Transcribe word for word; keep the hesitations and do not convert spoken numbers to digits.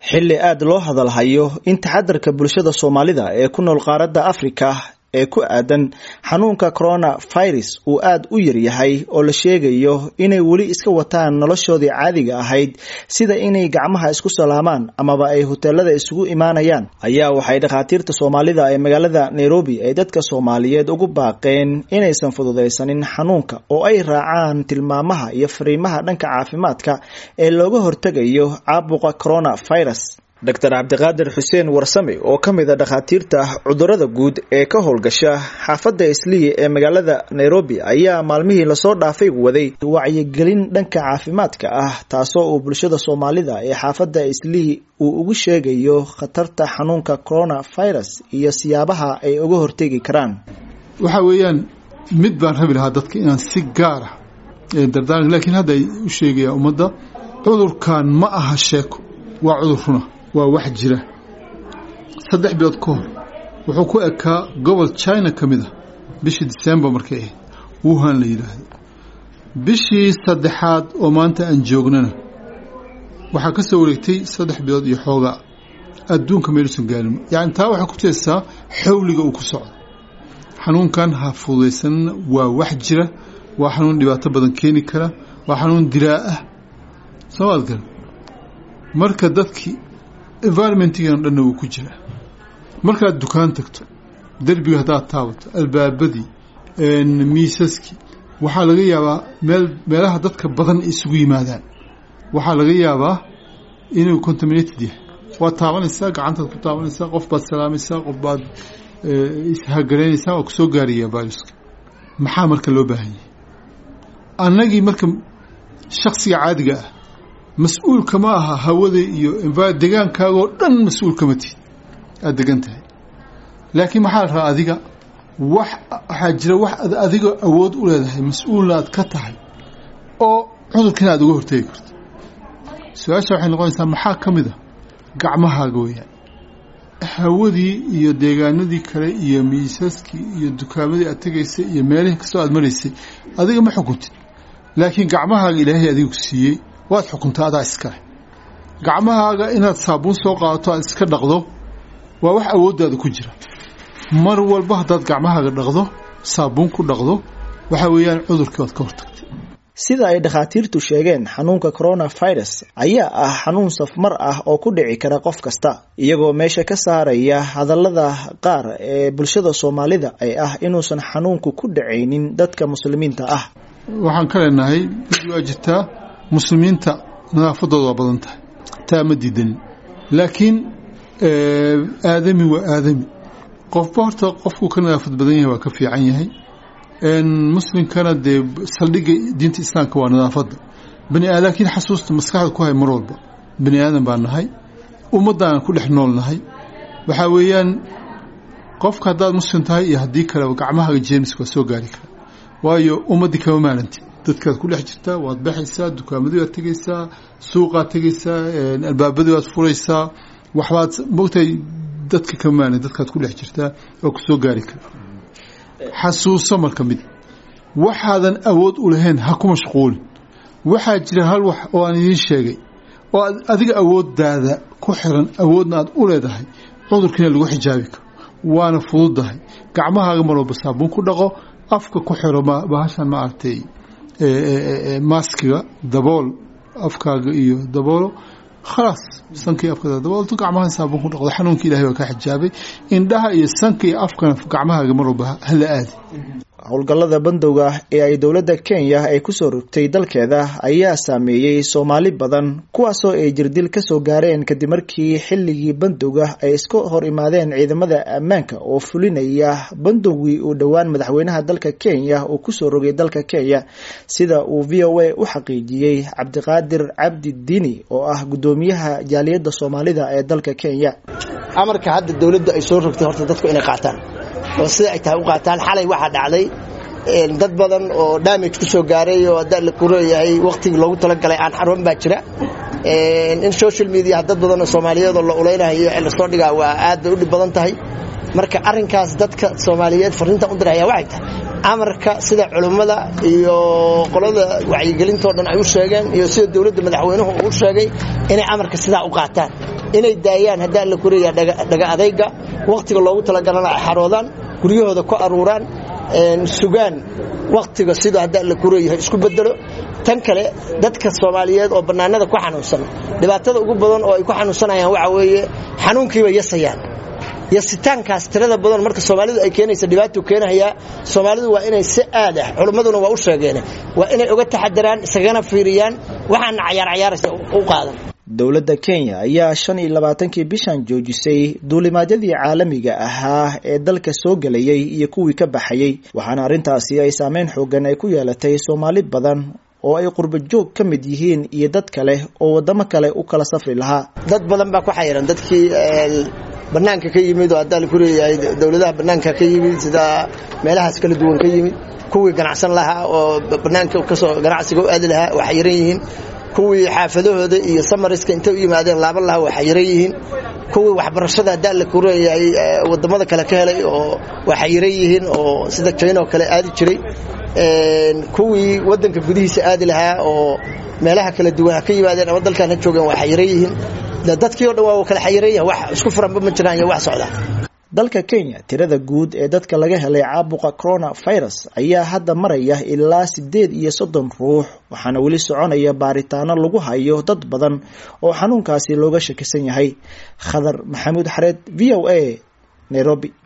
xilli aad loo hadalhayo in taxadarka bulshada Soomaalida ee ku nool qaaradda Afrika ee ku aadan xanuunka coronavirus uu aad u yar yahay oo la sheegayo inay wali iska wataan noloshoodii caadiga ahayd sida inay gacmaha isku salaamaan amaba ay hoteelada isugu imaanayaan ayaa waxay dhakhaatiirta Soomaalida ee magaalada Nairobi ay dadka Soomaaliyeed ugu baaqeen inaysan fududeysanin xanuunka oo ay raacaan tilmaamaha iyo fariimaha dhanka caafimaadka ee looga hortagayo caabuqa coronavirus. Doctor Abdiqaadir Xuseen Warsame oo kamid ah dhakhaatiirta cudurrada guud ee ka howlgasha xaafadda Islii ee magaalada Nairobi ayaa maalmihii la soo dhaafay waday wacyigelin dhanka caafimaadka ah taasoo uu bulshada Soomaalida ee xaafadda Islii uu ugu sheegayo khatarta xanuunka coronavirus iyo siyaabaha ay uga hortagi karaan. waxa weeyaan mid baan rabi lahaa dadka inaan si gaar ah ee dardaaran laakiin hadda ay u sheegayaan ummadda cudurkan ma aha sheeko waa cudur runa waa wax jira saddex bilood ka hor wuxuu ku ekaa gobol China kamid ah bishii December markay ahayd Wuhan la yiraahdo bishii saddexaad oo maanta aan joognana waxa ka soo wareegtay saddex bilood iyo xooga adduunka meelsan gaarin yaani taa waxa ku teesaa xawliga uu ku socdo xanuunkan ha fududeysan waa wax jira waa xanuun dhibaato badan keeni kara waa xanuun dilaa ah sawaalkan marka dadkii environment-igan dhanna wuu ku jira markaad dukaan tagto derbiga hadaad taabato albaabadii miisaskii waxaa laga yaabaa meel meelaha dadka badan isugu yimaadaan waxaa laga yaabaa inuu contaminated yahay waad taabanaysaa gacantaad ku taabanaysaa qof baad salaamaysaa qof baad ishagareynaysaa waa kusoo gaaraya viruska maxaa marka loo baahan yahay annagii marka shakhsiga caadiga ah مسؤول كما هوذي iyo deegaankaaga oo dhan mas'uul kama tihid aad degan tahay laakiin maxaa raa adiga wax waxa jira wax adiga awood u leedahay mas'uulaad ka tahay oo cudurkan aad uga hortagi karto su'aasha waxay noqonaysaa maxaa kamid ah gacmahaaga weeyaan hawadii iyo deegaanadii kale iyo miisaskii iyo dukaamadii aad tagaysay iyo meelaha kasta aad maraysay adiga ma xukuntid laakiin gacmahaaga Ilaahay adigu siiyay waad xukuntaa adaa iska gacmahaaga inaad saabuun soo qaadato aad iska dhaqdo waa wax awooddaada ku jira mar walba hadaad gacmahaaga dhaqdo saabuun ku dhaqdo waxa weeyaan cudurkii waad ka hortagtay. sida ay dhakhaatiirtu sheegeen xanuunka coronavirus ayaa ah xanuun safmar ah oo ku dhici kara qof kasta iyagoo meesha ka saaraya hadallada qaar ee bulshada Soomaalida ay ah inuusan xanuunku ku dhacaynin dadka muslimiinta ah. waxaan ka leenahay waa jirtaa muslimiinta nadaafadooda badan tahay taa ma diidan laakiin aadami waa aadami qofba horta qofku ka nadaafad badan yahay waa ka fiican yahay in muslimkana de saldhiga diinta islaamka waa nadaafada bani aadam laakiin xasuusta maskaxda ku hay mar walba bani aadam baan nahay ummadaan ku dhex nool nahay waxa weeyaan qofka hadaad muslim tahay iyo hadii kale gacmahaaga jeermiska soo gaari kara waayo ummadii kama maalintii dadkaad ku dhex jirtaa waad baxaysaa dukaamadii waad tagaysaa suuqaad tagaysaa albaabadii waad furaysaa waxbaad moogtay dadka ka maanay dadkaad ku dhex jirtaa oo ku soo gaari kara xasuuso marka mid waxaadan awood u lahayn ha ku mashquulin waxaa jira hal wax oo aan idiin sheegay oo adiga awooddaada ku xiran awoodna aad u leedahay cudurkiina lagu xijaabi karo waana fududahay gacmahaaga mar walba saabuun ku dhaqo afka ku xiro bahashan ma artay ماسكيا دبول أفكار إيو دبولو خلاص سنكي أفكار دبول تو قعمها سابون كون قضى حنون كي لهي وكاحجابي إن ده يسنكي أفكار قعمها جمروا بها هلا آدي howlgallada bandowga ee ay dawladda Kenya ay ku soo rogtay dalkeeda ayaa saameeyay Soomaali badan kuwaas oo ay jirdil ka soo gaareen kadib markii xilligii bandowga ay isku hor imaadeen ciidamada ammaanka oo fulinaya bandowgii uu dhawaan madaxweynaha dalka Kenya oo ku soo rogay dalka Kenya sida uu V O A u xaqiijiyay Cabdiqaadir Cabdi Dini oo ah gudoomiyaha jaaliyadda Soomaalida ee dalka Kenya. amarka hadda dawladda ay soo rogtay horta dadku inay qaataan oo sida ay tahay u qaataan xalay waxa dhacday dad badan oo damage ku soo gaaray oo dad la kureeyay waqtiga loogu tala galay aan xarun baa jira in social media dad badan oo Soomaaliyeed oo la uleeynayo ee la soo dhigaa waa aad u dhib badan tahay marka arrinkaas dadka Soomaaliyeed fariinta u diraya waxay tahay amarka sida culimada iyo qolada wacyigelinta dhan ay u sheegeen iyo sida dawladda madaxweynuhu uu sheegay inay amarka sida u qaataan inay daayaan hadaa la kuriya dhaga adayga waqtiga loogu talagalana ay xaroodaan guriyahooda ku aruuraan een sugaan waqtiga sida hadaa la kuriya isku bedelo tan kale dadka Soomaaliyeed oo banaanada ku xanuunsan dhibaatada ugu badan oo ay ku xanuunsanayaan waxa weeye xanuunkiiba yasayaan yasitaankaas tirada badan marka Soomaalidu ay keenayso dhibaato keenaya Soomaalidu waa inay si aad ah culimaduna waa u sheegeen waa inay uga taxadaraan isagana fiiriyaan waxaan ciyaar ciyaaraysa u qaadan dawladda Kenya ayaa shan iyo labaatankii bishan joojisay duulimaadyadii caalamiga ahaa ee dalka soo galayay iyo kuwii ka baxayay waxaana arintaasi ay saameyn xoogan ay ku yeelatay Soomaali badan oo ay qurba joog ka mid yihiin iyo dad kale oo wadamo kale u kala safri lahaa dad badan baa ku xayiran dadkii banaanka ka yimid oo hadda la kuriyahay dawladaha banaanka ka yimid sida meelahaas kala duwan ka yimid kuwii ganacsan lahaa oo banaanka ka soo ganacsiga u aadi lahaa waxa yaran yihiin kuwii xaafadahooda iyo samariska inta u yimaadeen laaban lahaa waxa yaran yihiin kuwii waxbarashada hadda la kuriyahay wadamada kale ka helay oo waxa yaran yihiin oo sida China oo kale aadi jiray een kuwii wadanka gudihiisa aadi lahaa oo meelaha kala duwan ka yimaadeen ama dalkan joogan waxa yaran yihiin dadkii oo dhan waa kala xayireeyay wax isku furan ma jiraan wax socda dalka Kenya tirada guud ee dadka laga helay caabuqa coronavirus ayaa hadda maraya ilaa sideed iyo soddon ruux waxaana wali soconaya baaritaano lagu hayo dad badan oo xanuunkaasi looga shakisan yahay Khadar Maxamuud Xareed V O A Nairobi.